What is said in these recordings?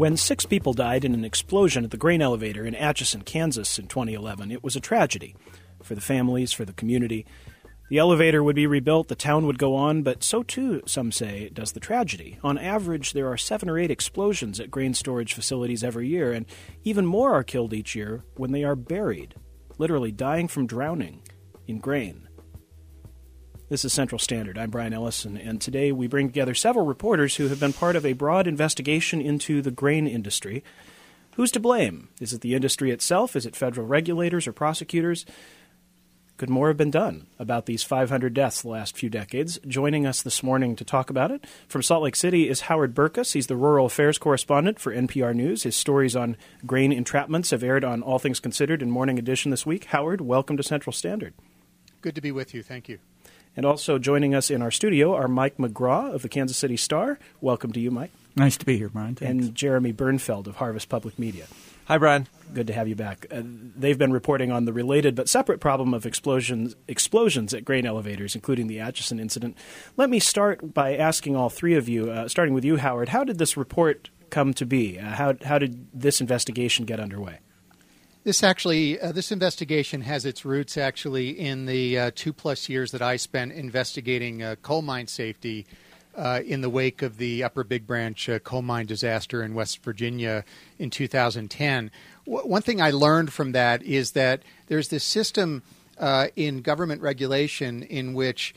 When 6 people died in an explosion at the grain elevator in Atchison, Kansas in 2011, it was a tragedy for the families, for the community. The elevator would be rebuilt, the town would go on, but so too, some say, does the tragedy. On average, there are 7 or 8 explosions at grain storage facilities every year, and even more are killed each year when they are buried, literally dying from drowning in grain. This is Central Standard. I'm Brian Ellison, and today we bring together several reporters who have been part of a broad investigation into the grain industry. Who's to blame? Is it the industry itself? Is it federal regulators or prosecutors? Could more have been done about these 500 deaths the last few decades? Joining us this morning to talk about it from Salt Lake City is Howard Burkus. He's the rural affairs correspondent for NPR News. His stories on grain entrapments have aired on All Things Considered and Morning Edition this week. Howard, welcome to Central Standard. Good to be with you. Thank you. And also joining us in our studio are Mike McGraw of the Kansas City Star. Welcome to you, Mike. Nice to be here, Brian. Thanks. And Jeremy Bernfeld of Harvest Public Media. Hi, Brian. Good to have you back. They've been reporting on the related but separate problem of explosions at grain elevators, including the Atchison incident. Let me start by asking all three of you, starting with you, Howard, how did this report come to be? How did this investigation get underway? This investigation has its roots actually in the 2+ years that I spent investigating coal mine safety in the wake of the Upper Big Branch coal mine disaster in West Virginia in 2010. One thing I learned from that is that there's this system in government regulation in which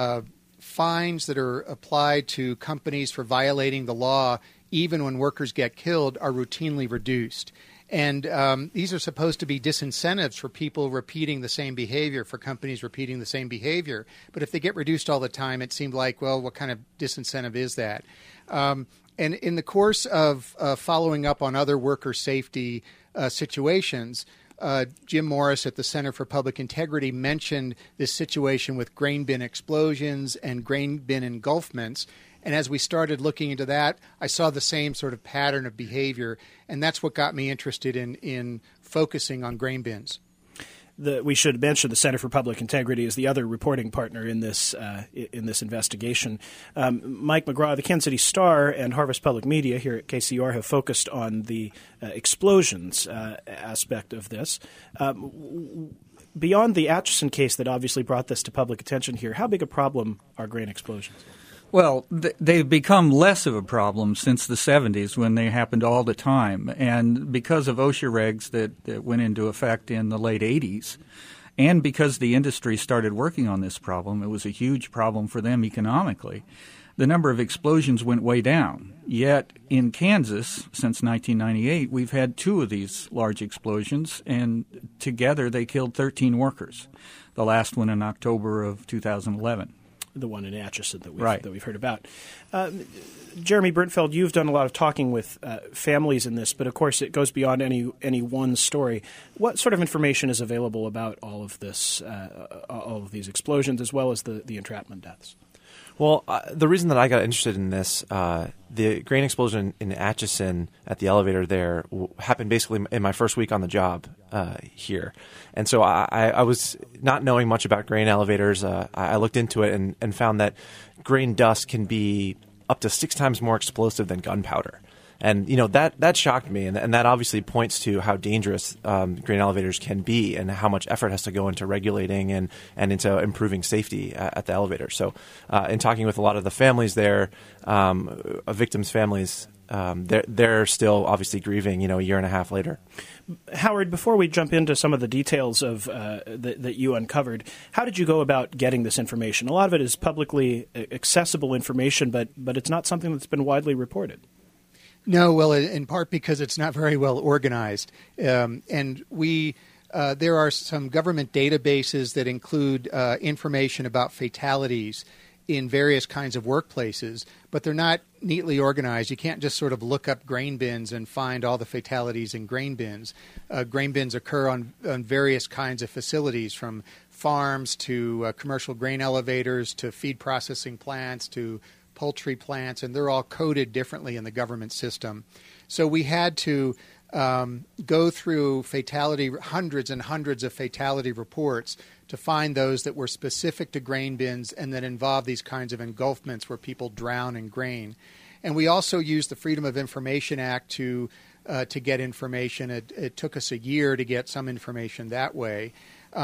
fines that are applied to companies for violating the law, even when workers get killed, are routinely reduced. And these are supposed to be disincentives for people repeating the same behavior, for companies repeating the same behavior. But if they get reduced all the time, it seemed like, well, what kind of disincentive is that? And in the course of following up on other worker safety situations, Jim Morris at the Center for Public Integrity mentioned this situation with grain bin explosions and grain bin engulfments. And as we started looking into that, I saw the same sort of pattern of behavior, and that's what got me interested in focusing on grain bins. We should mention the Center for Public Integrity is the other reporting partner in this investigation. Mike McGraw, the Kansas City Star, and Harvest Public Media here at KCR have focused on the explosions aspect of this. Beyond the Atchison case that obviously brought this to public attention here, how big a problem are grain explosions? Well, they've become less of a problem since the 70s when they happened all the time. And because of OSHA regs that went into effect in the late 80s, and because the industry started working on this problem, it was a huge problem for them economically, the number of explosions went way down. Yet in Kansas, since 1998, we've had 2 of these large explosions, and together they killed 13 workers, the last one in October of 2011. The one in Atchison that we've heard about. Jeremy Bernfeld, you've done a lot of talking with families in this, but of course it goes beyond any one story. What sort of information is available about all of this, all of these explosions, as well as the entrapment deaths? Well, the reason that I got interested in this, the grain explosion in Atchison at the elevator there happened basically in my first week on the job here. And so I was not knowing much about grain elevators. I looked into it and found that grain dust can be up to 6 times more explosive than gunpowder. And, that shocked me, and that obviously points to how dangerous grain elevators can be and how much effort has to go into regulating and into improving safety at the elevator. So in talking with a lot of the families there, victims' families, they're still obviously grieving, a year and a half later. Howard, before we jump into some of the details of that you uncovered, how did you go about getting this information? A lot of it is publicly accessible information, but it's not something that's been widely reported. No, well, in part because it's not very well organized. And there are some government databases that include information about fatalities in various kinds of workplaces, but they're not neatly organized. You can't just sort of look up grain bins and find all the fatalities in grain bins. Grain bins occur on various kinds of facilities, from farms to commercial grain elevators to feed processing plants to poultry plants, and they're all coded differently in the government system. So we had to go through hundreds and hundreds of fatality reports to find those that were specific to grain bins and that involved these kinds of engulfments where people drown in grain. And we also used the Freedom of Information Act to get information. It took us a year to get some information that way.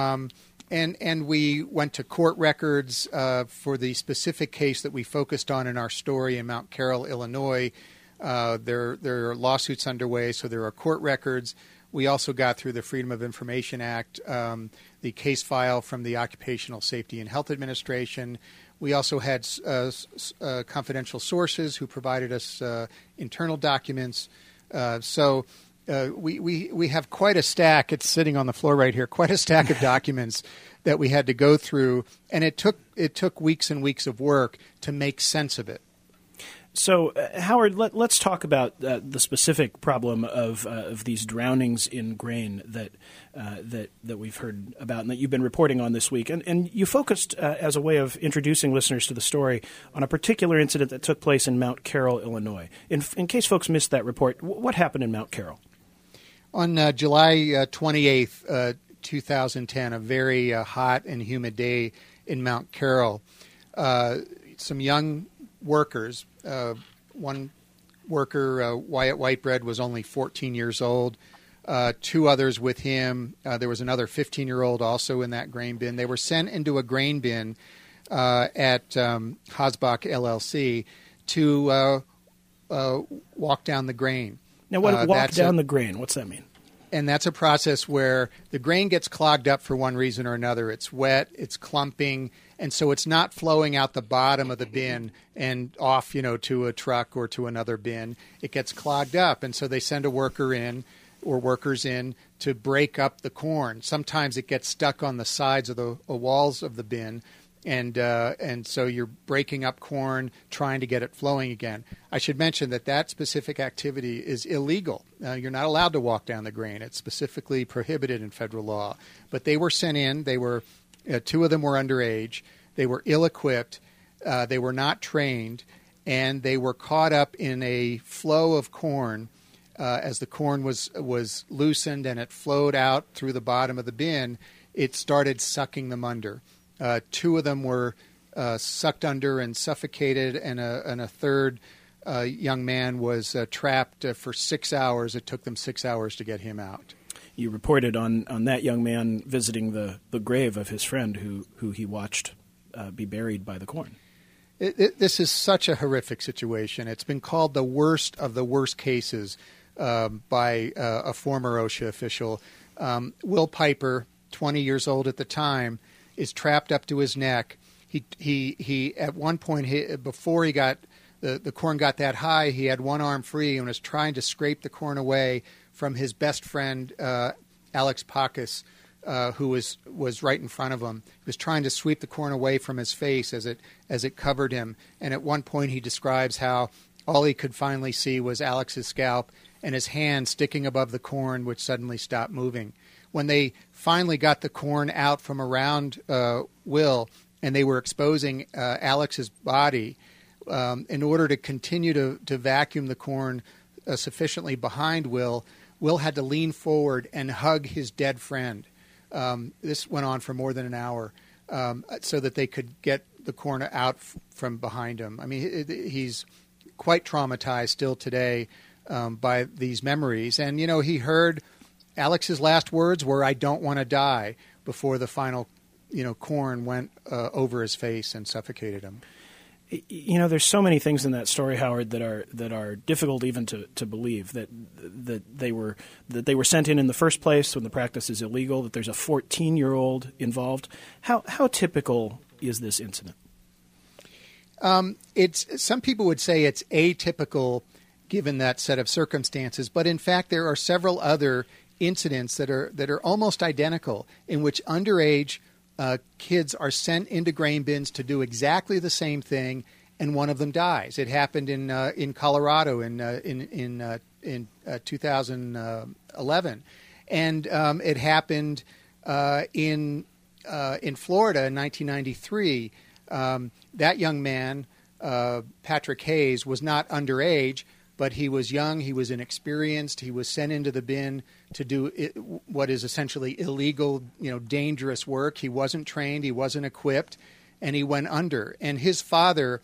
And we went to court records for the specific case that we focused on in our story in Mount Carroll, Illinois. There are lawsuits underway, so there are court records. We also got through the Freedom of Information Act, the case file from the Occupational Safety and Health Administration. We also had confidential sources who provided us internal documents. So we have quite a stack. It's sitting on the floor right here. Quite a stack of documents that we had to go through, and it took weeks and weeks of work to make sense of it. So, Howard, let's talk about the specific problem of these drownings in grain that we've heard about and that you've been reporting on this week. And you focused, as a way of introducing listeners to the story, on a particular incident that took place in Mount Carroll, Illinois. In case folks missed that report, what happened in Mount Carroll? On July 28th, 2010, a very hot and humid day in Mount Carroll, some young workers. One worker, Wyatt Whitebread, was only 14 years old. Two others with him. There was another 15-year-old also in that grain bin. They were sent into a grain bin at Hosbach LLC to walk down the grain. Now, walk down the grain? What's that mean? And that's a process where the grain gets clogged up for one reason or another. It's wet, it's clumping, and so it's not flowing out the bottom of the bin and off, to a truck or to another bin. It gets clogged up, and so they send a worker in or workers in to break up the corn. Sometimes it gets stuck on the sides of the walls of the bin, and so you're breaking up corn, trying to get it flowing again. I should mention that specific activity is illegal. You're not allowed to walk down the grain. It's specifically prohibited in federal law. But they were sent in. They were two of them were underage. They were ill-equipped. They were not trained, and they were caught up in a flow of corn as the corn was loosened and it flowed out through the bottom of the bin. It started sucking them under. Two of them were sucked under and suffocated, and a third young man was trapped for 6 hours. It took them 6 hours to get him out. You reported on that young man visiting the grave of his friend who he watched be buried by the corn. This is such a horrific situation. It's been called the worst of the worst cases by a former OSHA official. Will Piper, 20 years old at the time, is trapped up to his neck. He at one point, before he got the corn got that high, he had one arm free and was trying to scrape the corn away from his best friend, Alex Pacus, who was right in front of him. He was trying to sweep the corn away from his face as it covered him. And at one point he describes how all he could finally see was Alex's scalp and his hand sticking above the corn, which suddenly stopped moving. When they finally got the corn out from around Will and they were exposing Alex's body, in order to continue to vacuum the corn sufficiently behind Will had to lean forward and hug his dead friend. This went on for more than an hour so that they could get the corn out from behind him. I mean, he's quite traumatized still today by these memories. And, he heard Alex's last words were, "I don't want to die," before the final, corn went over his face and suffocated him. There's so many things in that story, Howard, that are difficult even to believe that they were sent in the first place when the practice is illegal. That there's a 14-year-old involved. How typical is this incident? Some people would say it's atypical given that set of circumstances, but in fact there are several other incidents that are almost identical in which underage kids are sent into grain bins to do exactly the same thing, and one of them dies. It happened in Colorado in 2011, and it happened in Florida in 1993. That young man, Patrick Hayes, was not underage, but he was young, he was inexperienced, he was sent into the bin to do what is essentially illegal, dangerous work. He wasn't trained, he wasn't equipped, and he went under. And his father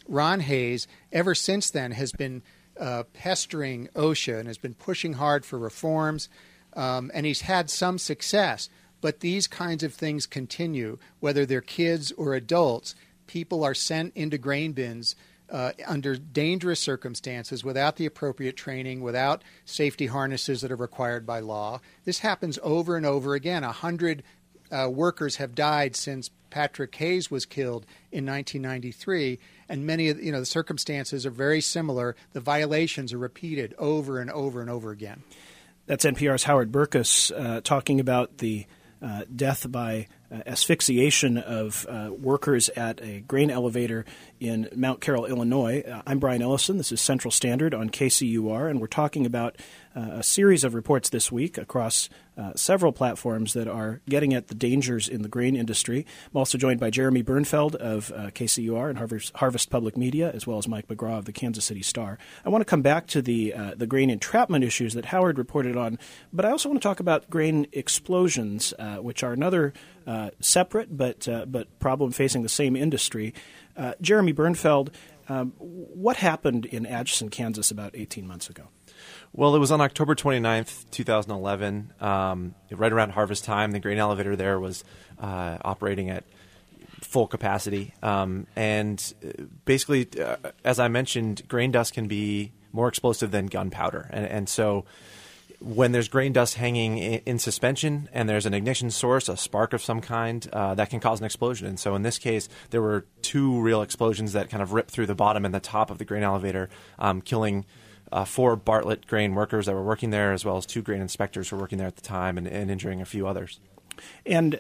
Ron Hayes, ever since then, has been pestering OSHA and has been pushing hard for reforms, and he's had some success. But these kinds of things continue, whether they're kids or adults. People are sent into grain bins under dangerous circumstances, without the appropriate training, without safety harnesses that are required by law. This happens over and over again. 100 workers have died since Patrick Hayes was killed in 1993, and many of the circumstances are very similar. The violations are repeated over and over and over again. That's NPR's Howard Burkus talking about the death by asphyxiation of workers at a grain elevator in Mount Carroll, Illinois. I'm Brian Ellison. This is Central Standard on KCUR, and we're talking about a series of reports this week across several platforms that are getting at the dangers in the grain industry. I'm also joined by Jeremy Bernfeld of KCUR and Harvest Public Media, as well as Mike McGraw of the Kansas City Star. I want to come back to the grain entrapment issues that Howard reported on, but I also want to talk about grain explosions, which are another separate but problem facing the same industry. Jeremy Bernfeld, what happened in Atchison, Kansas about 18 months ago? Well, it was on October 29th, 2011, right around harvest time. The grain elevator there was operating at full capacity. And basically, as I mentioned, grain dust can be more explosive than gunpowder. And so when there's grain dust hanging in suspension and there's an ignition source, a spark of some kind, that can cause an explosion. And so in this case, there were two real explosions that kind of ripped through the bottom and the top of the grain elevator, killing 4 Bartlett grain workers that were working there, as well as 2 grain inspectors who were working there at the time, and injuring a few others. And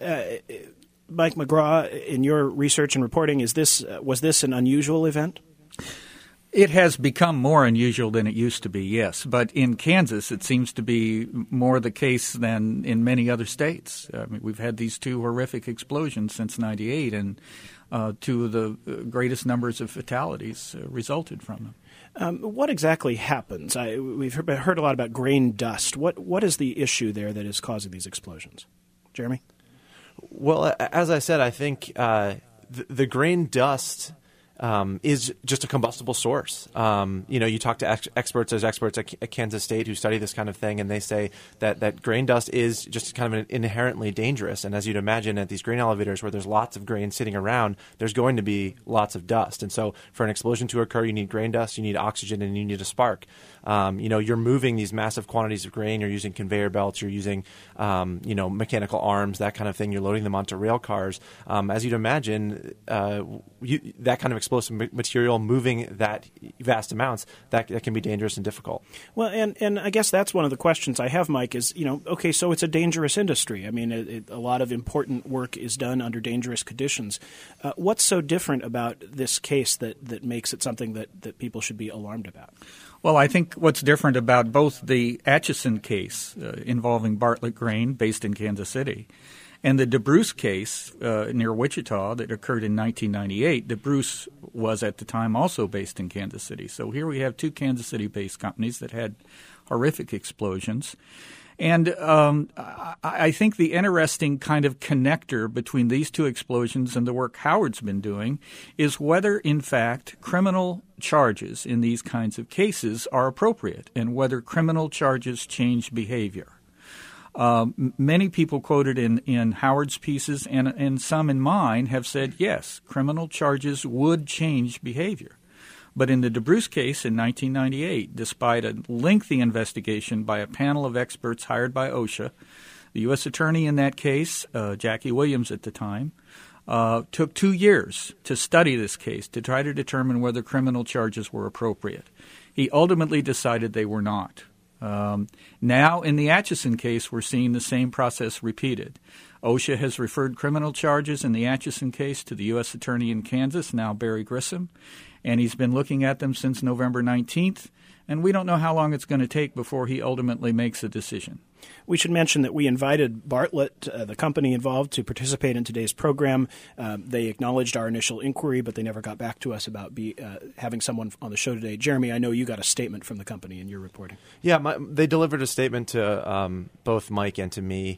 Mike McGraw, in your research and reporting, was this an unusual event? It has become more unusual than it used to be, yes. But in Kansas, it seems to be more the case than in many other states. I mean, we've had these 2 horrific explosions since '98, and 2 of the greatest numbers of fatalities resulted from them. What exactly happens? We've heard a lot about grain dust. What is the issue there that is causing these explosions? Jeremy? Well, as I said, I think the grain dust is just a combustible source. You talk to experts. There's experts at Kansas State who study this kind of thing, and they say that grain dust is just kind of inherently dangerous. And as you'd imagine, at these grain elevators where there's lots of grain sitting around, there's going to be lots of dust. And so for an explosion to occur, you need grain dust, you need oxygen, and you need a spark. You're moving these massive quantities of grain. You're using conveyor belts. You're using, mechanical arms, that kind of thing. You're loading them onto rail cars. As you'd imagine, that kind of explosive material moving that vast amounts, that can be dangerous and difficult. Well, and I guess that's one of the questions I have, Mike, is, okay, so it's a dangerous industry. I mean, a lot of important work is done under dangerous conditions. What's so different about this case that makes it something that people should be alarmed about? Well, I think what's different about both the Atchison case involving Bartlett Grain based in Kansas City and the DeBruce case near Wichita that occurred in 1998, DeBruce was at the time also based in Kansas City. So here we have 2 Kansas City-based companies that had horrific explosions. And I think the interesting kind of connector between these 2 explosions and the work Howard's been doing is whether, in fact, criminal charges in these kinds of cases are appropriate and whether criminal charges change behavior. Many people quoted in Howard's pieces and some in mine have said, yes, criminal charges would change behavior. But in the DeBruce case in 1998, despite a lengthy investigation by a panel of experts hired by OSHA, the U.S. attorney in that case, Jackie Williams at the time, took 2 years to study this case to try to determine whether criminal charges were appropriate. He ultimately decided they were not. Now, in the Atchison case, we're seeing the same process repeated. OSHA has referred criminal charges in the Atchison case to the U.S. attorney in Kansas, now Barry Grissom, and he's been looking at them since November 19th, and we don't know how long it's going to take before he ultimately makes a decision. We should mention that we invited Bartlett, the company involved, to participate in today's program. They acknowledged our initial inquiry, but they never got back to us about having someone on the show today. Jeremy, I know you got a statement from the company in your reporting. Yeah, they delivered a statement to both Mike and to me.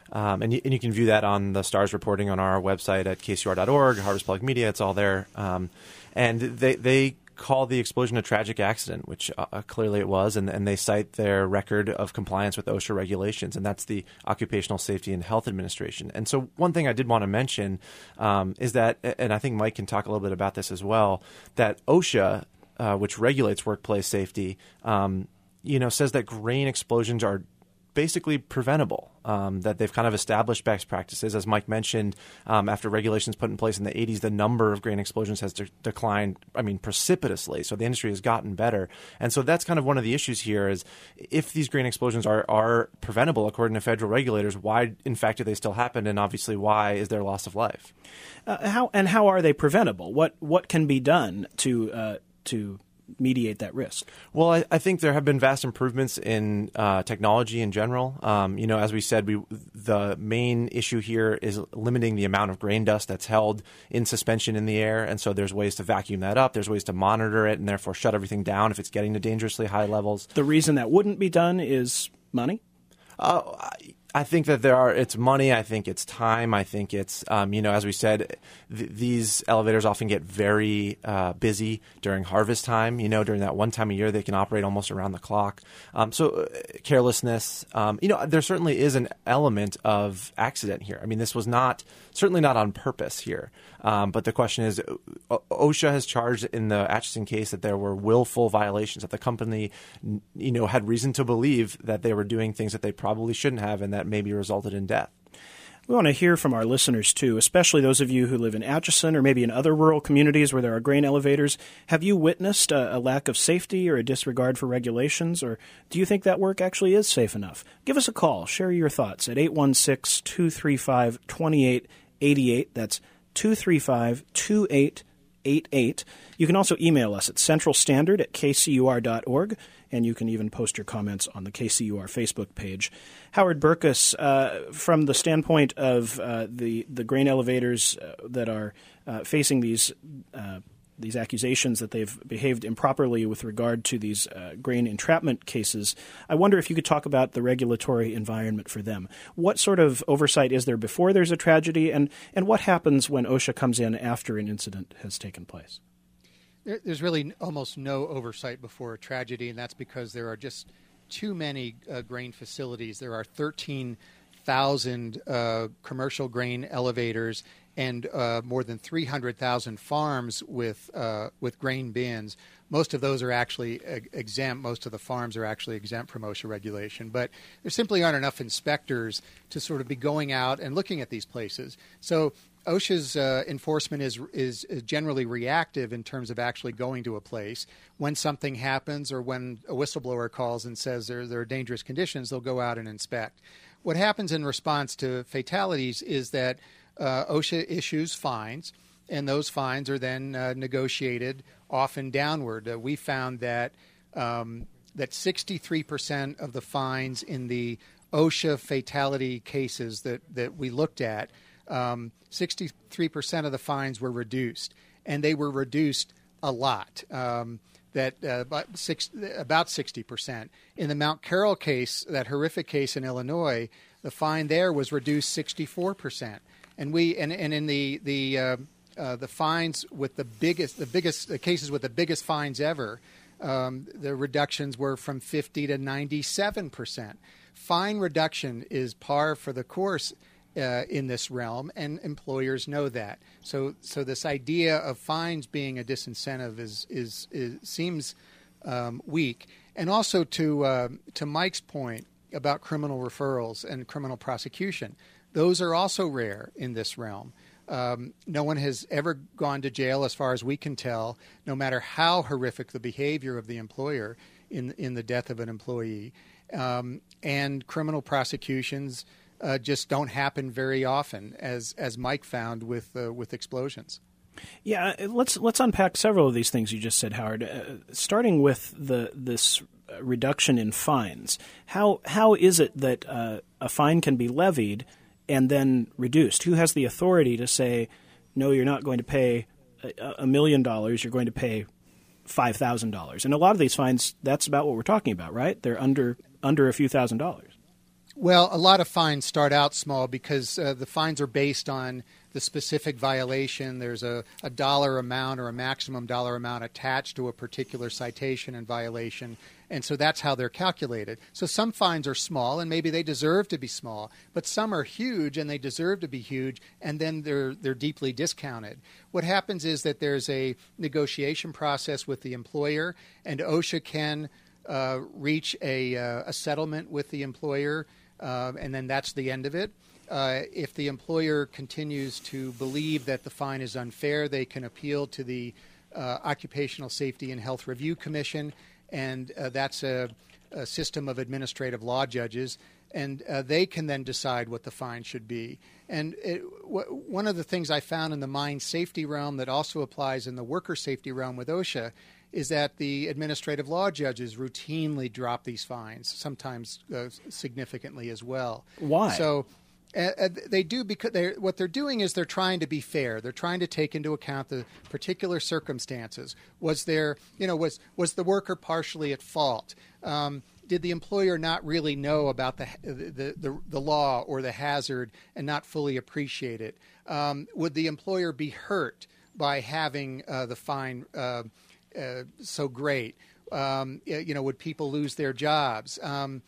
And you can view that on the STARS reporting on our website at kcur.org, Harvest Public Media. It's all there. And they call the explosion a tragic accident, which clearly it was, and they cite their record of compliance with OSHA regulations, and that's the Occupational Safety and Health Administration. And so one thing I did want to mention is that, and I think Mike can talk a little bit about this as well, that OSHA, which regulates workplace safety, says that grain explosions are basically preventable, that they've kind of established best practices. As Mike mentioned, after regulations put in place in the 80s, the number of grain explosions has declined, precipitously. So the industry has gotten better. And so that's kind of one of the issues here is if these grain explosions are preventable according to federal regulators, why, in fact, do they still happen? And obviously, why is there loss of life? How are they preventable? What can be done to mediate that risk? Well, I think there have been vast improvements in technology in general. As we said, the main issue here is limiting the amount of grain dust that's held in suspension in the air. And so there's ways to vacuum that up. There's ways to monitor it and therefore shut everything down if it's getting to dangerously high levels. The reason that wouldn't be done is money? I think that it's money. I think it's time. I think it's, as we said, these elevators often get very busy during harvest time. During that one time a year, they can operate almost around the clock. So carelessness, there certainly is an element of accident here. This was certainly not on purpose here. But the question is, OSHA has charged in the Atchison case that there were willful violations, that the company, had reason to believe that they were doing things that they probably shouldn't have and that maybe resulted in death. We want to hear from our listeners, too, especially those of you who live in Atchison or maybe in other rural communities where there are grain elevators. Have you witnessed a lack of safety or a disregard for regulations, or do you think that work actually is safe enough? Give us a call. Share your thoughts at 816-235-2888. That's 235-2888. You can also email us at centralstandard@kcur.org, and you can even post your comments on the KCUR Facebook page. Howard Burkus, from the standpoint of the grain elevators that are facing these accusations that they've behaved improperly with regard to these grain entrapment cases, I wonder if you could talk about the regulatory environment for them. What sort of oversight is there before there's a tragedy, and what happens when OSHA comes in after an incident has taken place? There's really almost no oversight before a tragedy, and that's because there are just too many grain facilities. There are 13,000 commercial grain elevators and more than 300,000 farms with grain bins. Most of those are actually exempt. Most of the farms are actually exempt from OSHA regulation. But there simply aren't enough inspectors to sort of be going out and looking at these places. So OSHA's enforcement is generally reactive in terms of actually going to a place. When something happens or when a whistleblower calls and says there are dangerous conditions, they'll go out and inspect. What happens in response to fatalities is that OSHA issues fines, and those fines are then negotiated often downward. We found that 63% of the fines in the OSHA fatality cases that we looked at, 63% of the fines were reduced, and they were reduced a lot. About 60%. In the Mount Carroll case, that horrific case in Illinois, the fine there was reduced 64%. And in the fines with the cases with the biggest fines ever, the reductions were from 50 to 97%. Fine reduction is par for the course in this realm, and employers know that. So this idea of fines being a disincentive seems weak. And also to Mike's point about criminal referrals and criminal prosecution, those are also rare in this realm. No one has ever gone to jail, as far as we can tell, no matter how horrific the behavior of the employer in the death of an employee. And criminal prosecutions just don't happen very often, as Mike found with explosions. Yeah, let's unpack several of these things you just said, Howard. Starting with this reduction in fines, how is it that a fine can be levied and then reduced? Who has the authority to say, no, you're not going to pay $1 million, you're going to pay $5,000? And a lot of these fines, that's about what we're talking about, right? They're under a few $1,000s. Well, a lot of fines start out small because the fines are based on the specific violation. There's a dollar amount or a maximum dollar amount attached to a particular citation and violation, and so that's how they're calculated. So some fines are small, and maybe they deserve to be small, but some are huge, and they deserve to be huge, and then they're deeply discounted. What happens is that there's a negotiation process with the employer, and OSHA can reach a settlement with the employer, and then that's the end of it. If the employer continues to believe that the fine is unfair, they can appeal to the Occupational Safety and Health Review Commission, and that's a system of administrative law judges, and they can then decide what the fine should be. And one of the things I found in the mine safety realm that also applies in the worker safety realm with OSHA is that the administrative law judges routinely drop these fines, sometimes significantly as well. Why? So they do because what they're doing is they're trying to be fair. They're trying to take into account the particular circumstances. Was the worker partially at fault? Did the employer not really know about the law or the hazard and not fully appreciate it? Would the employer be hurt by having the fine so great? Would people lose their jobs?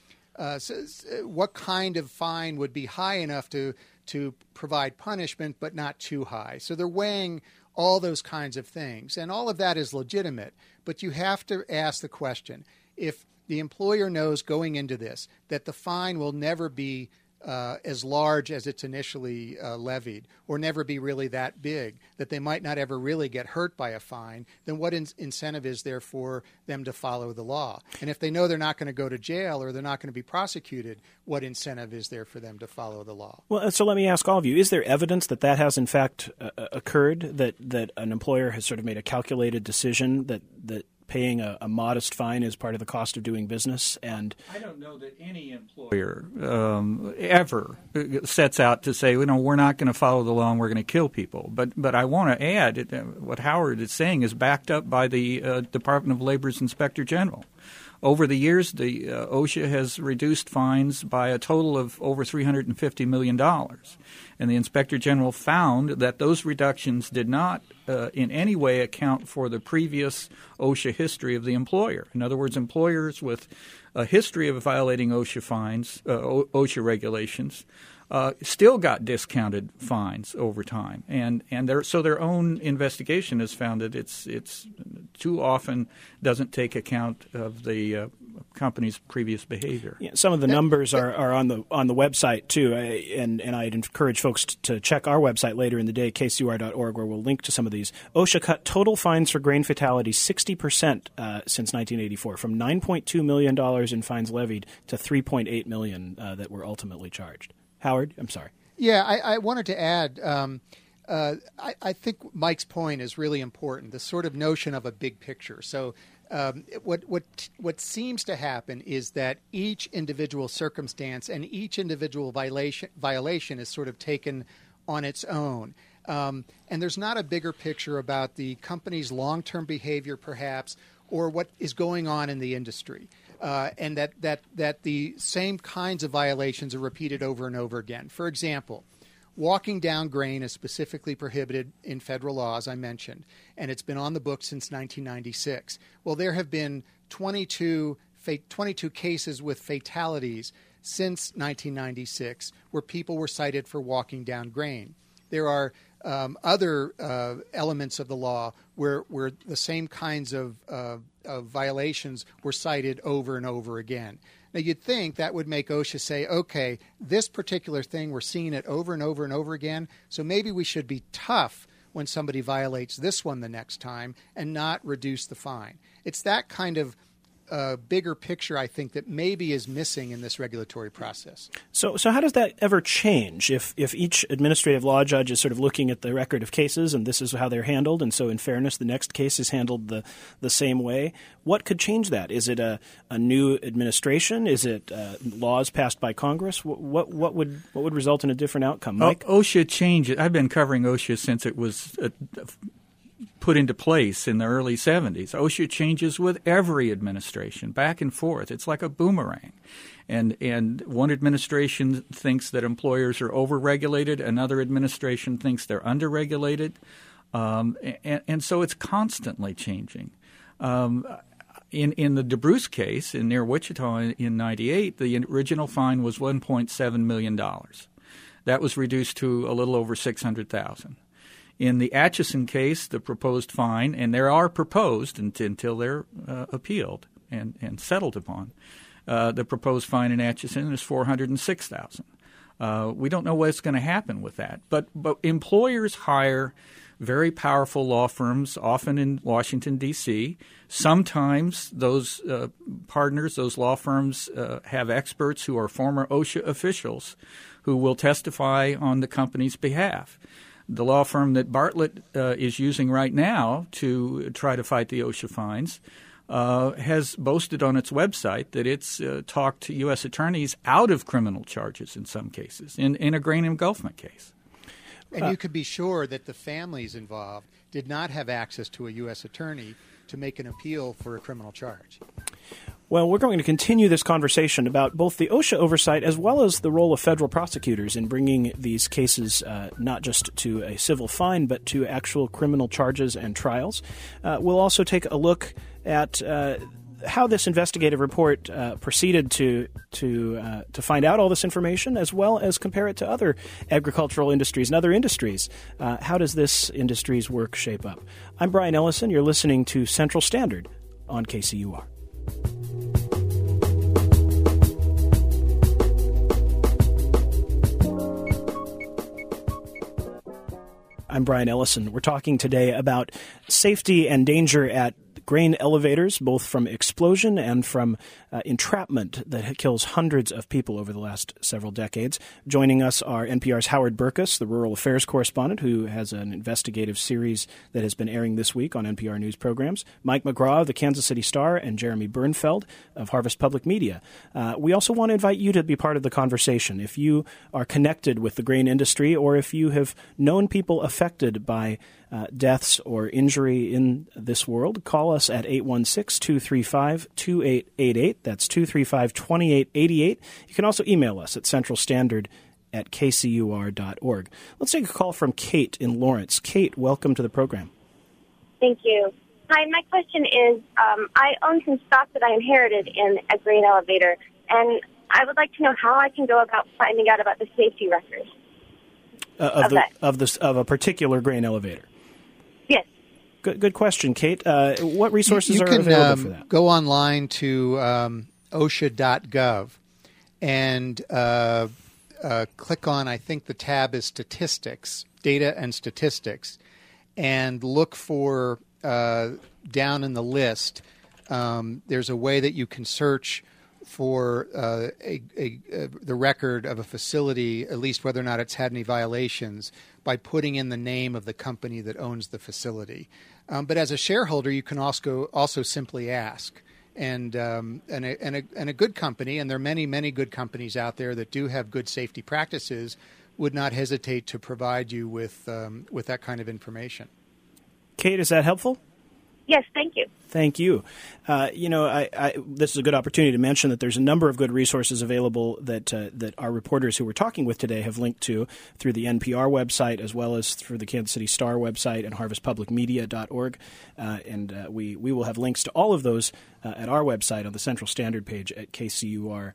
What kind of fine would be high enough to provide punishment but not too high? So they're weighing all those kinds of things, and all of that is legitimate. But you have to ask the question, if the employer knows going into this that the fine will never be as large as it's initially levied, or never be really that big, that they might not ever really get hurt by a fine, then what incentive is there for them to follow the law? And if they know they're not going to go to jail or they're not going to be prosecuted, what incentive is there for them to follow the law? Well, so let me ask all of you, is there evidence that has in fact occurred, that an employer has sort of made a calculated decision that paying a modest fine is part of the cost of doing business? And I don't know that any employer ever sets out to say, we're not going to follow the law and we're going to kill people. But I want to add what Howard is saying is backed up by the Department of Labor's Inspector General. Over the years, the OSHA has reduced fines by a total of over $350 million. And the Inspector General found that those reductions did not in any way account for the previous OSHA history of the employer. In other words, employers with a history of violating OSHA fines, OSHA regulations, still got discounted fines over time, and their own investigation has found that it's too often doesn't take account of the company's previous behavior. Yeah, some of the numbers are on the website too, and I'd encourage folks to check our website later in the day, kcur.org, where we'll link to some of these. OSHA cut total fines for grain fatality 60% since 1984, from $9.2 million in fines levied to $3.8 million that were ultimately charged. Howard, I'm sorry. Yeah, I wanted to add, I think Mike's point is really important, the sort of notion of a big picture. So what seems to happen is that each individual circumstance and each individual violation is sort of taken on its own. And there's not a bigger picture about the company's long-term behavior, perhaps, or what is going on in the industry. And that the same kinds of violations are repeated over and over again. For example, walking down grain is specifically prohibited in federal law, as I mentioned, and it's been on the books since 1996. Well, there have been 22 cases with fatalities since 1996 where people were cited for walking down grain. There are other elements of the law where the same kinds of violations were cited over and over again. Now, you'd think that would make OSHA say, okay, this particular thing, we're seeing it over and over and over again, so maybe we should be tough when somebody violates this one the next time and not reduce the fine. It's that kind of bigger picture, I think, that maybe is missing in this regulatory process. So how does that ever change if each administrative law judge is sort of looking at the record of cases and this is how they're handled, and so in fairness the next case is handled the same way? What could change that? Is it a new administration? Is it laws passed by Congress? What would result in a different outcome? Mike? OSHA changes. I've been covering OSHA since it was put into place in the early 70s. OSHA changes with every administration, back and forth. It's like a boomerang. And one administration thinks that employers are overregulated. Another administration thinks they're underregulated. And so it's constantly changing. In the DeBruce case near Wichita in 98, the original fine was $1.7 million. That was reduced to a little over $600,000. In the Atchison case, the proposed fine, and there are proposed until they're appealed and settled upon, the proposed fine in Atchison is $406,000. We don't know what's going to happen with that. But employers hire very powerful law firms, often in Washington, D.C. Sometimes those partners, those law firms, have experts who are former OSHA officials who will testify on the company's behalf. The law firm that Bartlett is using right now to try to fight the OSHA fines has boasted on its website that it's talked to U.S. attorneys out of criminal charges in some cases, in a grain engulfment case. And you could be sure that the families involved did not have access to a U.S. attorney to make an appeal for a criminal charge. Well, we're going to continue this conversation about both the OSHA oversight as well as the role of federal prosecutors in bringing these cases not just to a civil fine but to actual criminal charges and trials. We'll also take a look at how this investigative report proceeded to find out all this information, as well as compare it to other agricultural industries and other industries. How does this industry's work shape up? I'm Brian Ellison. You're listening to Central Standard on KCUR. I'm Brian Ellison. We're talking today about safety and danger at grain elevators, both from explosion and from entrapment that kills hundreds of people over the last several decades. Joining us are NPR's Howard Burkus, the rural affairs correspondent, who has an investigative series that has been airing this week on NPR news programs, Mike McGraw of the Kansas City Star, and Jeremy Bernfeld of Harvest Public Media. We also want to invite you to be part of the conversation. If you are connected with the grain industry, or if you have known people affected by deaths or injury in this world, call us at 816-235-2888. That's 235-2888. You can also email us at centralstandard@kcur.org. Let's take a call from Kate in Lawrence. Kate, welcome to the program. Thank you. Hi, my question is, I own some stock that I inherited in a grain elevator, and I would like to know how I can go about finding out about the safety records of a particular grain elevator. Yes. Good question, Kate. What resources are available for that? You can go online to OSHA.gov and click on, I think the tab is Statistics, Data and Statistics, and look for down in the list. There's a way that you can search for the record of a facility, at least whether or not it's had any violations, by putting in the name of the company that owns the facility. But as a shareholder, you can also simply ask. And a good company, and there are many good companies out there that do have good safety practices, would not hesitate to provide you with that kind of information. Kate, is that helpful? Yes, thank you. Thank you. This is a good opportunity to mention that there's a number of good resources available that our reporters who we're talking with today have linked to through the NPR website, as well as through the Kansas City Star website and harvestpublicmedia.org. And we will have links to all of those at our website on the Central Standard page at kcur.org.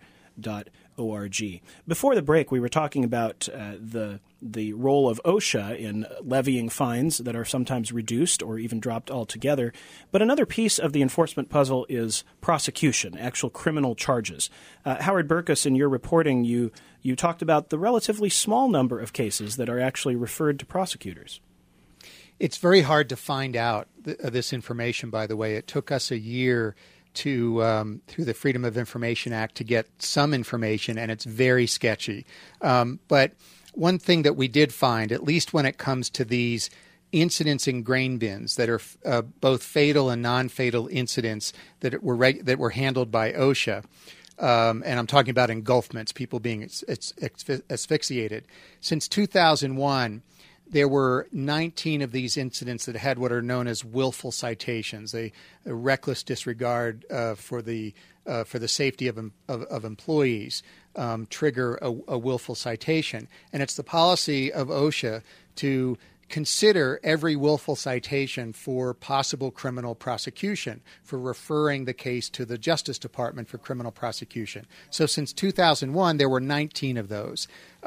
Before the break, we were talking about the role of OSHA in levying fines that are sometimes reduced or even dropped altogether. But another piece of the enforcement puzzle is prosecution, actual criminal charges. Howard Burkus, in your reporting, you talked about the relatively small number of cases that are actually referred to prosecutors. It's very hard to find out this information, by the way. It took us a year through the Freedom of Information Act to get some information, and it's very sketchy. But one thing that we did find, at least when it comes to these incidents in grain bins that are both fatal and non-fatal incidents that were handled by OSHA, and I'm talking about engulfments, people being asphyxiated. Since 2001, there were 19 of these incidents that had what are known as willful citations, a reckless disregard for the safety of employees trigger a willful citation. And it's the policy of OSHA to consider every willful citation for possible criminal prosecution, for referring the case to the Justice Department for criminal prosecution. So since 2001, there were 19 of those.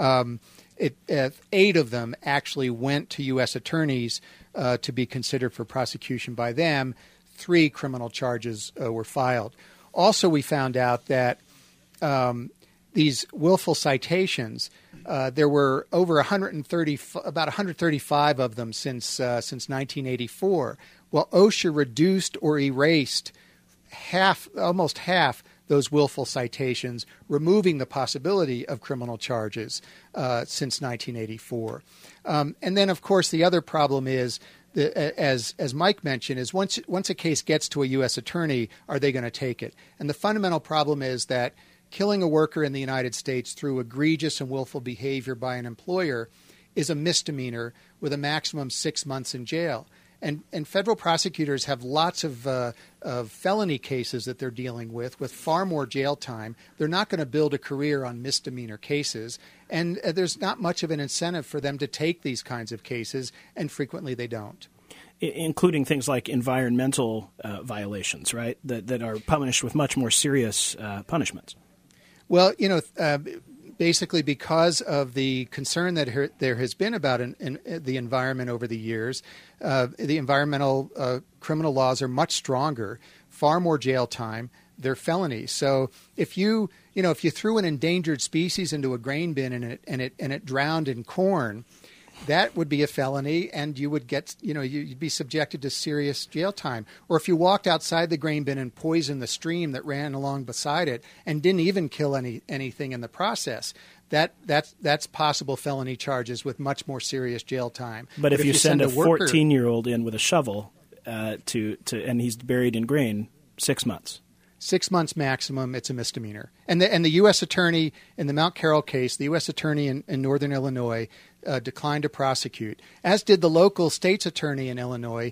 8 of them actually went to U.S. attorneys to be considered for prosecution by them. 3 criminal charges were filed. Also, we found out that these willful citations, there were over about 135 of them since 1984. Well, OSHA reduced or erased almost half those willful citations, removing the possibility of criminal charges since 1984. And then, of course, the other problem is, as Mike mentioned, is once a case gets to a U.S. attorney, are they going to take it? And the fundamental problem is that killing a worker in the United States through egregious and willful behavior by an employer is a misdemeanor with a maximum 6 months in jail. And federal prosecutors have lots of felony cases that they're dealing with far more jail time. They're not going to build a career on misdemeanor cases. And there's not much of an incentive for them to take these kinds of cases, and frequently they don't. Including things like environmental violations, right, that are punished with much more serious punishments. Well, basically because of the concern that there has been about the environment over the years, the environmental criminal laws are much stronger, far more jail time. They're felonies. So if you threw an endangered species into a grain bin and it drowned in corn, that would be a felony, and you would get, you'd be subjected to serious jail time. Or if you walked outside the grain bin and poisoned the stream that ran along beside it and didn't even kill anything in the process, that's possible felony charges with much more serious jail time. But if you send a 14-year-old in with a shovel and he's buried in grain, 6 months. 6 months maximum, it's a misdemeanor. And the U.S. attorney in the Mount Carroll case, the U.S. attorney in northern Illinois declined to prosecute, as did the local state's attorney in Illinois.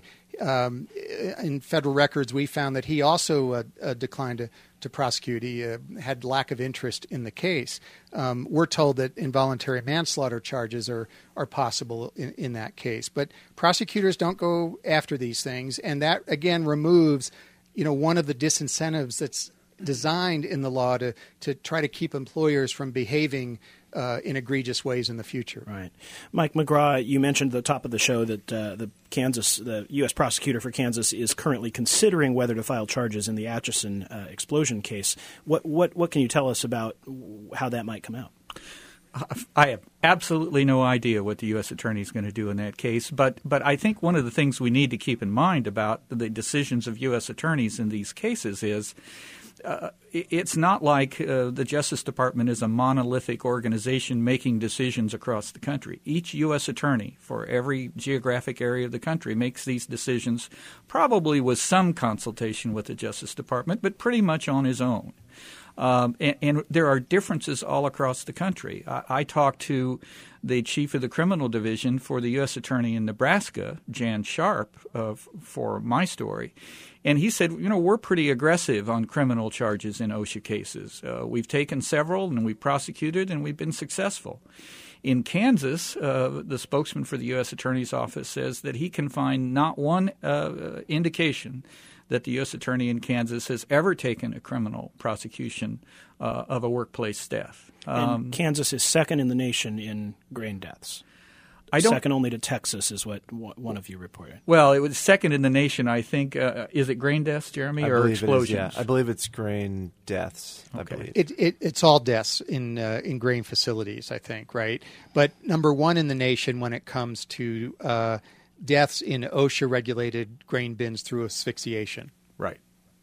In federal records, we found that he also declined to prosecute. He had lack of interest in the case. We're told that involuntary manslaughter charges are possible in that case. But prosecutors don't go after these things, and that, again, removes one of the disincentives that's designed in the law to try to keep employers from behaving in egregious ways in the future. Right. Mike McGraw, you mentioned at the top of the show that the U.S. prosecutor for Kansas is currently considering whether to file charges in the Atchison explosion case. What can you tell us about how that might come out? I have absolutely no idea what the U.S. attorney is going to do in that case, but I think one of the things we need to keep in mind about the decisions of U.S. attorneys in these cases is it's not like the Justice Department is a monolithic organization making decisions across the country. Each U.S. attorney for every geographic area of the country makes these decisions probably with some consultation with the Justice Department, but pretty much on his own. And there are differences all across the country. I talked to the chief of the criminal division for the U.S. attorney in Nebraska, Jan Sharp, for my story. And he said, we're pretty aggressive on criminal charges in OSHA cases. We've taken several and we've prosecuted and we've been successful. In Kansas, the spokesman for the U.S. Attorney's Office says that he can find not one indication that the U.S. Attorney in Kansas has ever taken a criminal prosecution of a workplace death. And Kansas is second in the nation in grain deaths. Second only to Texas is what one of you reported. Well, it was second in the nation, I think. Is it grain deaths, Jeremy, or explosions? I believe it's grain deaths. Okay. I believe it's all deaths in grain facilities, I think, right? But number one in the nation when it comes to deaths in OSHA-regulated grain bins through asphyxiation. Right.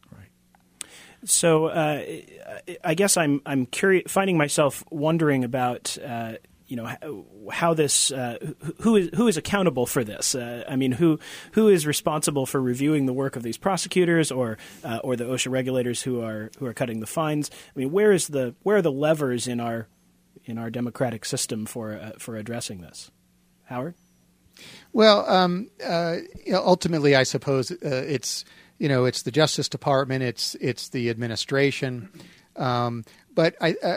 So I guess I'm curious, finding myself wondering about how this who is accountable for this. Who is responsible for reviewing the work of these prosecutors or the OSHA regulators who are cutting the fines? I mean, where are the levers in our democratic system for addressing this? Howard? Well, ultimately, I suppose it's the Justice Department, it's the administration. But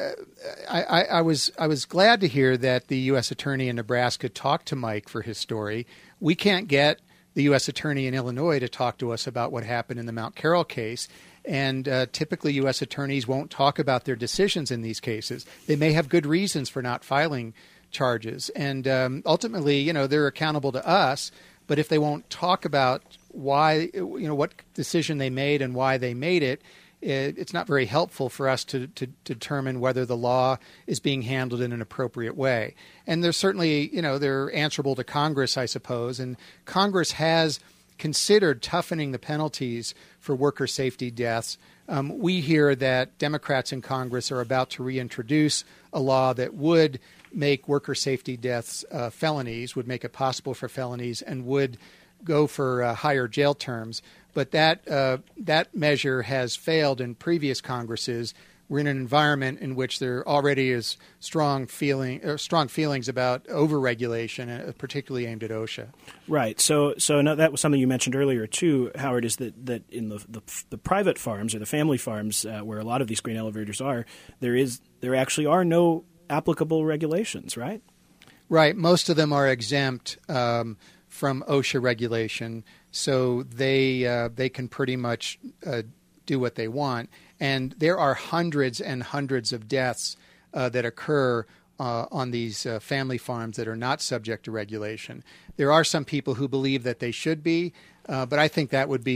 I was glad to hear that the U.S. Attorney in Nebraska talked to Mike for his story. We can't get the U.S. Attorney in Illinois to talk to us about what happened in the Mount Carroll case. And typically U.S. attorneys won't talk about their decisions in these cases. They may have good reasons for not filing charges. And ultimately, they're accountable to us. But if they won't talk about why, what decision they made and why they made it, it's not very helpful for us to determine whether the law is being handled in an appropriate way. And there's certainly, they're answerable to Congress, I suppose. And Congress has considered toughening the penalties for worker safety deaths. We hear that Democrats in Congress are about to reintroduce a law that would make worker safety deaths felonies, would make it possible for felonies, and would go for higher jail terms. But that measure has failed in previous Congresses. We're in an environment in which there already is strong feelings about overregulation, particularly aimed at OSHA. Right. So that was something you mentioned earlier too, Howard. Is that in the private farms or the family farms where a lot of these grain elevators are, there actually are no applicable regulations, right? Right. Most of them are exempt from OSHA regulation, so they can pretty much do what they want. And there are hundreds and hundreds of deaths that occur on these family farms that are not subject to regulation. There are some people who believe that they should be, but I think that would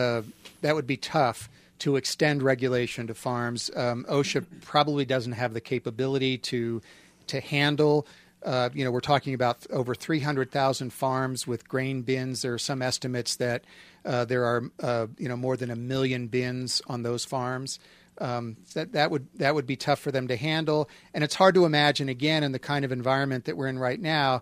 be tough to extend regulation to farms. OSHA probably doesn't have the capability to handle. We're talking about over 300,000 farms with grain bins. There are some estimates that there are more than 1 million bins on those farms. That would be tough for them to handle, and it's hard to imagine, again, in the kind of environment that we're in right now,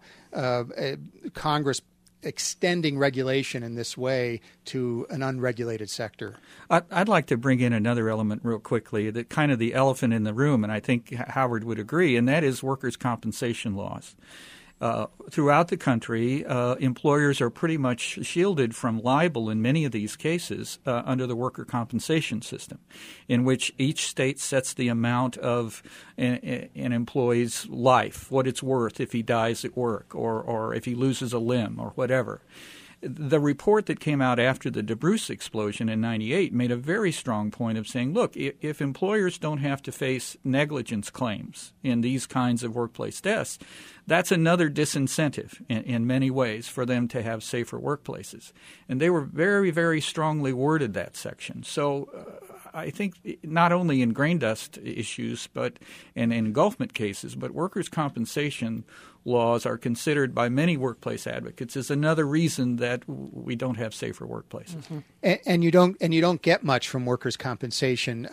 Congress extending regulation in this way to an unregulated sector. I'd like to bring in another element real quickly, that kind of the elephant in the room, and I think Howard would agree, and that is workers' compensation laws. Throughout the country, employers are pretty much shielded from libel in many of these cases under the worker compensation system, in which each state sets the amount of an employee's life, what it's worth if he dies at work or if he loses a limb or whatever. The report that came out after the DeBruce explosion in 98 made a very strong point of saying, look, if employers don't have to face negligence claims in these kinds of workplace deaths, that's another disincentive in many ways for them to have safer workplaces. And they were very, very strongly worded, that section. So I think not only in grain dust issues and engulfment cases, but workers' compensation laws are considered by many workplace advocates as another reason that we don't have safer workplaces. Mm-hmm. And you don't get much from workers' compensation.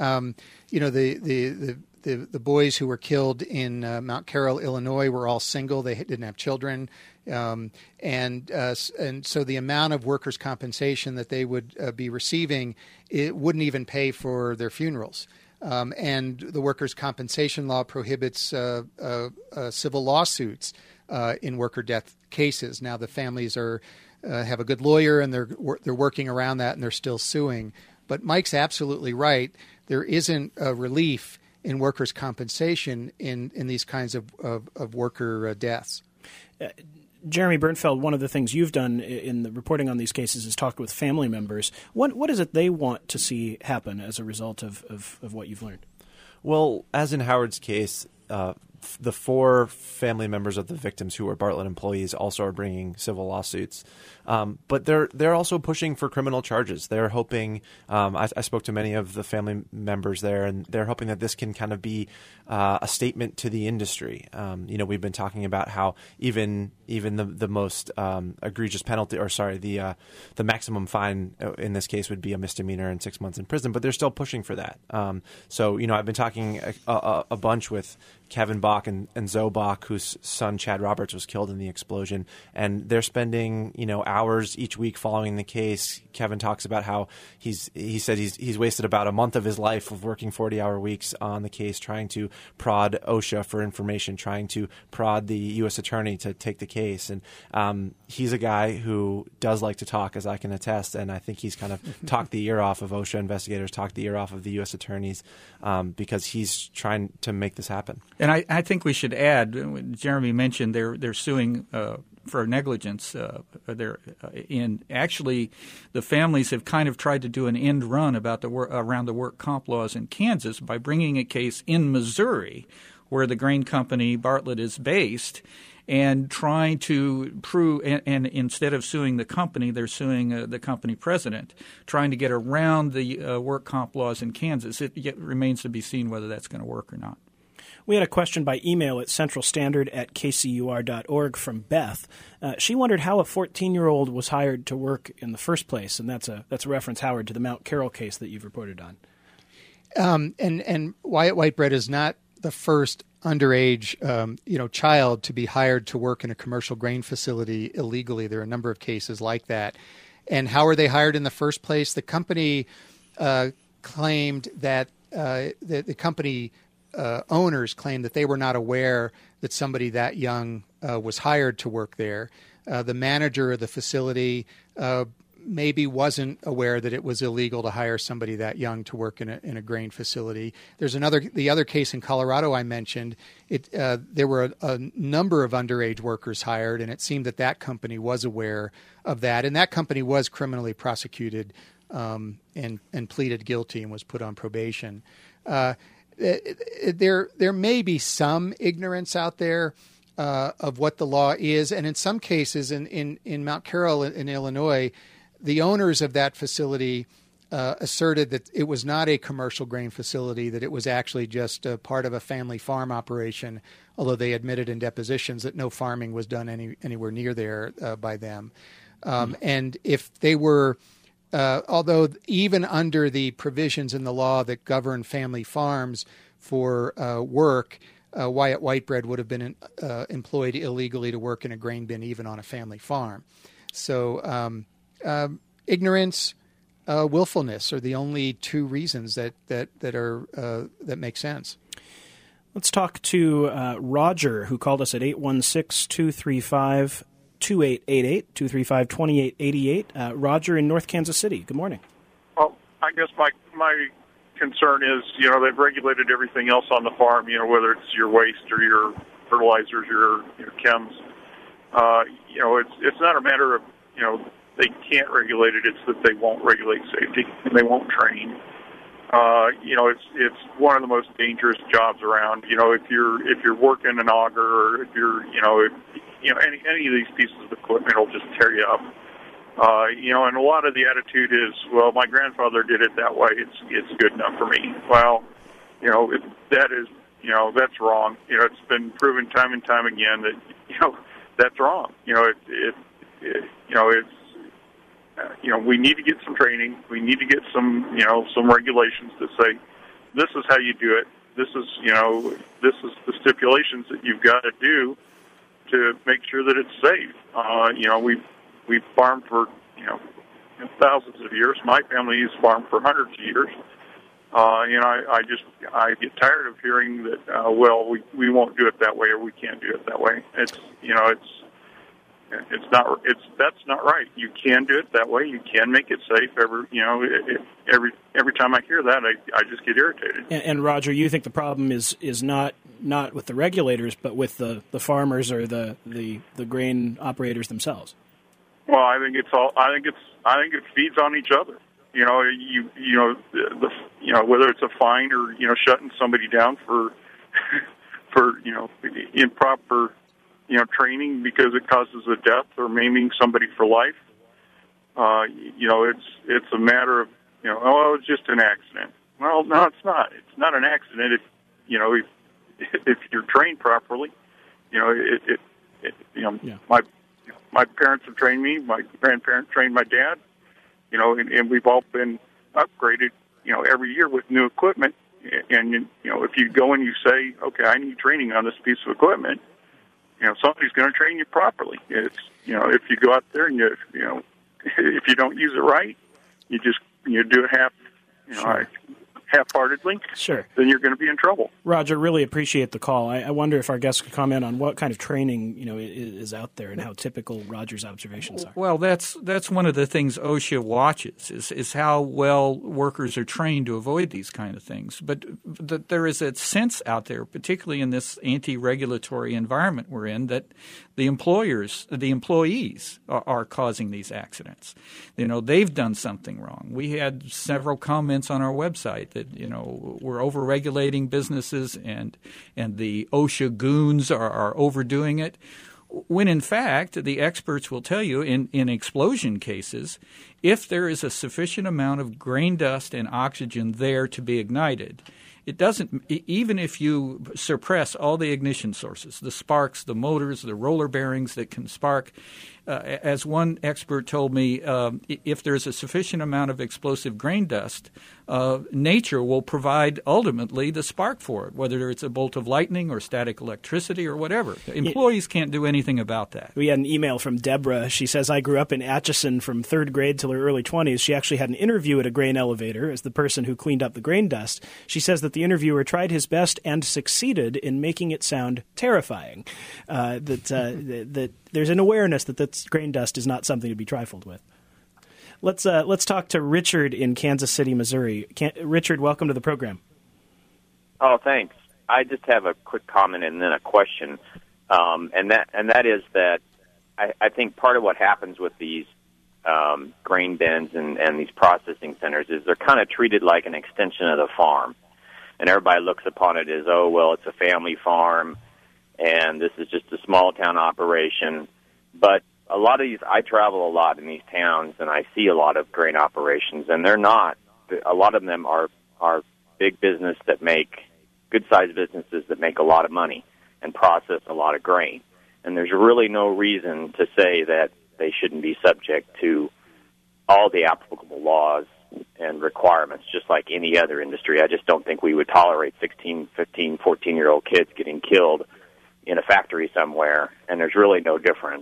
The boys who were killed in Mount Carroll, Illinois, were all single. They didn't have children, and so the amount of workers' compensation that they would be receiving, it wouldn't even pay for their funerals. And the workers' compensation law prohibits civil lawsuits in worker death cases. Now the families have a good lawyer, and they're working around that, and they're still suing. But Mike's absolutely right. There isn't a relief in workers' compensation in these kinds of worker deaths. Jeremy Bernfeld, one of the things you've done in the reporting on these cases is talk with family members. What is it they want to see happen as a result of what you've learned? Well, as in Howard's case, the 4 family members of the victims who were Bartlett employees also are bringing civil lawsuits. But they're also pushing for criminal charges. They're hoping I spoke to many of the family members there, and they're hoping that this can kind of be a statement to the industry. We've been talking about how even the most egregious penalty, the maximum fine in this case would be a misdemeanor and 6 months in prison. But they're still pushing for that. So I've been talking a bunch with Kevin Bach and Zoe Bach, whose son Chad Roberts was killed in the explosion, and they're spending hours each week following the case. Kevin talks about how he said he's wasted about a month of his life of working 40-hour weeks on the case, trying to prod OSHA for information, trying to prod the U.S. attorney to take the case. And he's a guy who does like to talk, as I can attest, and I think he's kind of talked the ear off of OSHA investigators, talked the ear off of the U.S. attorneys, because he's trying to make this happen. And I think we should add, Jeremy mentioned they're suing for negligence. Actually, the families have kind of tried to do an end run around the work comp laws in Kansas by bringing a case in Missouri, where the grain company Bartlett is based, and trying to prove, and instead of suing the company, they're suing the company president, trying to get around the work comp laws in Kansas. It remains to be seen whether that's going to work or not. We had a question by email at centralstandard@kcur.org from Beth. She wondered how a 14-year-old was hired to work in the first place, and that's a reference, Howard, to the Mount Carroll case that you've reported on. And Wyatt Whitebread is not the first underage child to be hired to work in a commercial grain facility illegally. There are a number of cases like that. And how are they hired in the first place? The company claimed that the company owners claimed that they were not aware that somebody that young was hired to work there. The manager of the facility maybe wasn't aware that it was illegal to hire somebody that young to work in a grain facility. There's the other case in Colorado I mentioned. There were a number of underage workers hired, and it seemed that company was aware of that, and that company was criminally prosecuted and pleaded guilty and was put on probation. There may be some ignorance out there of what the law is, and in some cases, in Mount Carroll in Illinois, the owners of that facility asserted that it was not a commercial grain facility, that it was actually just a part of a family farm operation, although they admitted in depositions that no farming was done anywhere near there by them. And if they were, although even under the provisions in the law that govern family farms for work, Wyatt Whitebread would have been employed illegally to work in a grain bin, even on a family farm. So ignorance, willfulness are the only two reasons that make sense. Let's talk to Roger, who called us at 816-235-2888, 235-2888. Roger in North Kansas City. Good morning. Well, I guess my concern is, they've regulated everything else on the farm, whether it's your waste or your fertilizers, your chems. It's not a matter of, they can't regulate it. It's that they won't regulate safety and they won't train. It's one of the most dangerous jobs around. If you're working an auger, or if you're, any of these pieces of equipment will just tear you up. And a lot of the attitude is, well, my grandfather did it that way. It's good enough for me. Well, that's wrong. It's been proven time and time again that, that's wrong. We need to get some training. We need to get some regulations that say, this is how you do it. This is the stipulations that you've got to do to make sure that it's safe. We've farmed for, thousands of years. My family has farmed for hundreds of years. I get tired of hearing that, we won't do it that way, or we can't do it that way. That's not right. You can do it that way. You can make it safe. Every time I hear that, I just get irritated. And Roger, you think the problem is not with the regulators, but with the farmers or the grain operators themselves? Well, I think it feeds on each other. Whether it's a fine or shutting somebody down for improper training because it causes a death or maiming somebody for life. It's a matter of it's just an accident. Well, no, it's not. It's not an accident if you're trained properly. My parents have trained me. My grandparents trained my dad. And we've all been upgraded, every year with new equipment. And if you go and you say, okay, I need training on this piece of equipment, somebody's going to train you properly. It's if you go out there and if you don't use it right, you do it half-heartedly, sure, then you're going to be in trouble. Roger, really appreciate the call. I wonder if our guests could comment on what kind of training is out there and how typical Roger's observations are. Well, that's one of the things OSHA watches is how well workers are trained to avoid these kind of things. But there is a sense out there, particularly in this anti-regulatory environment we're in, that the employees are causing these accidents. They've done something wrong. We had several comments on our website that we're over-regulating businesses and the OSHA goons are overdoing it, when in fact the experts will tell you in explosion cases, if there is a sufficient amount of grain dust and oxygen there to be ignited, it doesn't, even if you suppress all the ignition sources, the sparks, the motors, the roller bearings that can spark, as one expert told me, if there's a sufficient amount of explosive grain dust, nature will provide ultimately the spark for it, whether it's a bolt of lightning or static electricity or whatever. Employees can't do anything about that. We had an email from Deborah. She says, I grew up in Atchison from third grade till her early 20s. She actually had an interview at a grain elevator as the person who cleaned up the grain dust. She says that the interviewer tried his best and succeeded in making it sound terrifying, that there's an awareness that grain dust is not something to be trifled with. Let's talk to Richard in Kansas City, Missouri. Richard, welcome to the program. Oh, thanks. I just have a quick comment and then a question, and that is that I think part of what happens with these grain bins and these processing centers is they're kind of treated like an extension of the farm, and everybody looks upon it as, oh, well, it's a family farm, and this is just a small town operation. But a lot of these, I travel a lot in these towns, and I see a lot of grain operations, and they're not. A lot of them are big business that make good-sized businesses that make a lot of money and process a lot of grain. And there's really no reason to say that they shouldn't be subject to all the applicable laws and requirements, just like any other industry. I just don't think we would tolerate 16, 15, 14-year-old kids getting killed in a factory somewhere, and there's really no difference.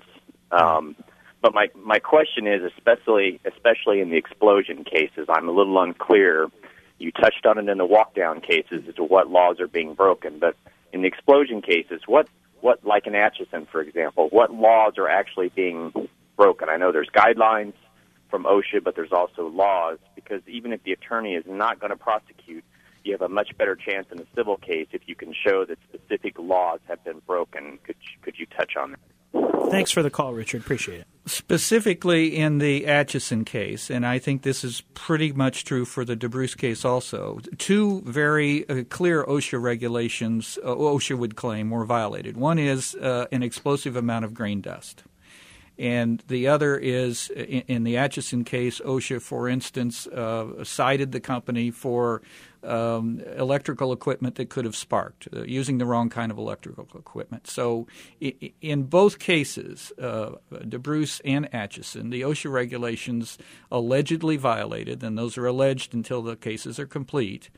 But my question is, especially in the explosion cases, I'm a little unclear. You touched on it in the walk-down cases as to what laws are being broken, but in the explosion cases, what like in Atchison, for example, what laws are actually being broken? I know there's guidelines from OSHA, but there's also laws, because even if the attorney is not going to prosecute, you have a much better chance in a civil case if you can show that specific laws have been broken. Could you touch on that? Thanks for the call, Richard. Appreciate it. Specifically in the Atchison case, and I think this is pretty much true for the DeBruce case also, two very clear OSHA regulations OSHA would claim were violated. One is an explosive amount of grain dust. And the other is, in the Atchison case, OSHA, for instance, cited the company for electrical equipment that could have sparked, using the wrong kind of electrical equipment. So in both cases, DeBruce and Atchison, the OSHA regulations allegedly violated, and those are alleged until the cases are complete,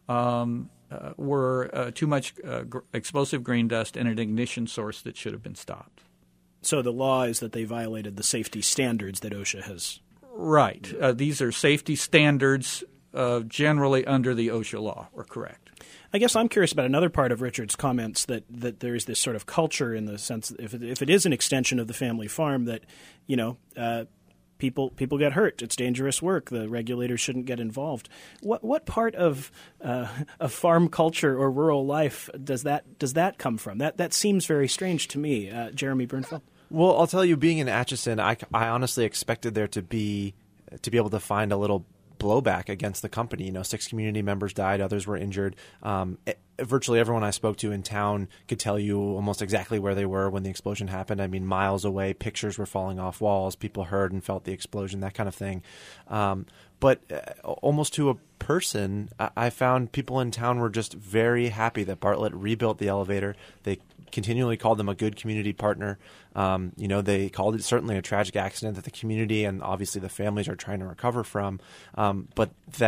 were too much explosive grain dust and an ignition source that should have been stopped. So the law is that they violated the safety standards that OSHA has. Right. These are safety standards generally under the OSHA law, or correct. I guess I'm curious about another part of Richard's comments, that there is this sort of culture in the sense that if it is an extension of the family farm, that, people get hurt. It's dangerous work. The regulators shouldn't get involved. What part of farm culture or rural life does that come from? That seems very strange to me. Jeremy Bernfeld? Well, I'll tell you, being in Atchison, I honestly expected there to be able to find a little blowback against the company. 6 community members died, others were injured. Virtually everyone I spoke to in town could tell you almost exactly where they were when the explosion happened. I mean, miles away, pictures were falling off walls, people heard and felt the explosion, that kind of thing. But almost to a person, I found people in town were just very happy that Bartlett rebuilt the elevator. They continually called them a good community partner. They called it certainly a tragic accident that the community and obviously the families are trying to recover from. But that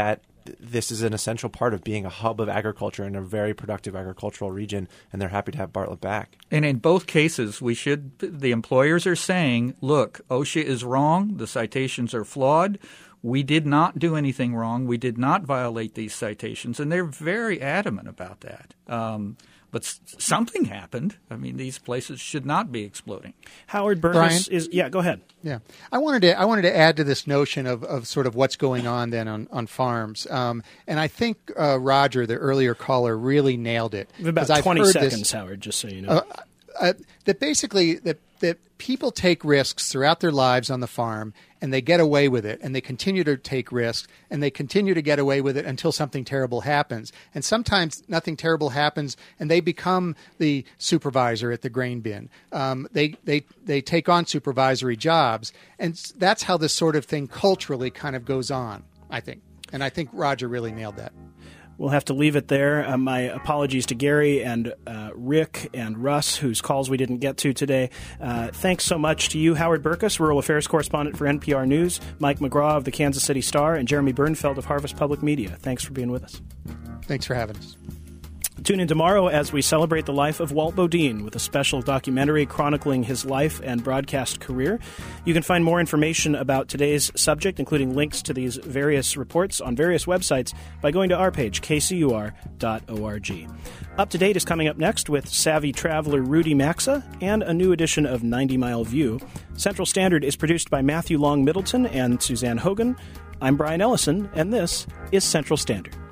this is an essential part of being a hub of agriculture in a very productive agricultural region, and they're happy to have Bartlett back. And in both cases, the employers are saying, look, OSHA is wrong. The citations are flawed. We did not do anything wrong. We did not violate these citations. And they're very adamant about that. But something happened. I mean, these places should not be exploding. Howard Burkus is – yeah, go ahead. Yeah. I wanted to add to this notion of sort of what's going on then on farms. And I think Roger, the earlier caller, really nailed it. About 20 seconds, Howard, just so you know. That basically that people take risks throughout their lives on the farm, and they get away with it, and they continue to take risks, and they continue to get away with it until something terrible happens. And sometimes nothing terrible happens, and they become the supervisor at the grain bin. They take on supervisory jobs, and that's how this sort of thing culturally kind of goes on, I think. And I think Roger really nailed that. We'll have to leave it there. My apologies to Gary and Rick and Russ, whose calls we didn't get to today. Thanks so much to you, Howard Burkus, Rural Affairs Correspondent for NPR News, Mike McGraw of the Kansas City Star, and Jeremy Bernfeld of Harvest Public Media. Thanks for being with us. Thanks for having us. Tune in tomorrow as we celebrate the life of Walt Bodine with a special documentary chronicling his life and broadcast career. You can find more information about today's subject, including links to these various reports on various websites, by going to our page, kcur.org. Up to Date is coming up next with savvy traveler Rudy Maxa and a new edition of 90 Mile View. Central Standard is produced by Matthew Long Middleton and Suzanne Hogan. I'm Brian Ellison, and this is Central Standard.